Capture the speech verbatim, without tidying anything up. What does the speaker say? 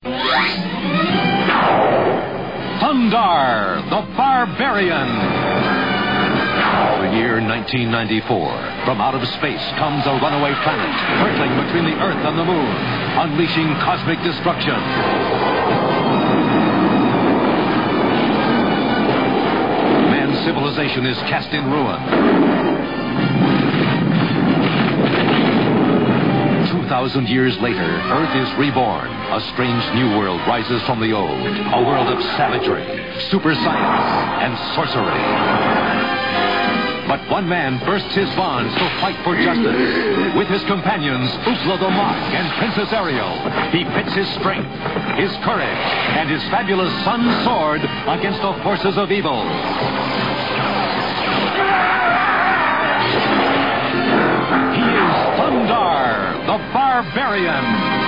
Thundar, the Barbarian. The year nineteen ninety-four. From out of space comes a runaway planet, hurtling between the Earth and the Moon, unleashing cosmic destruction. Man's civilization is cast in ruin. Two thousand years later, Earth is reborn. A strange new world rises from the old. A world of savagery, super science, and sorcery. But one man bursts his bonds to fight for justice. With his companions, Oofla the Mock and Princess Ariel, he pits his strength, his courage, and his fabulous sun sword against the forces of evil. He is Thundar, the Barbarian.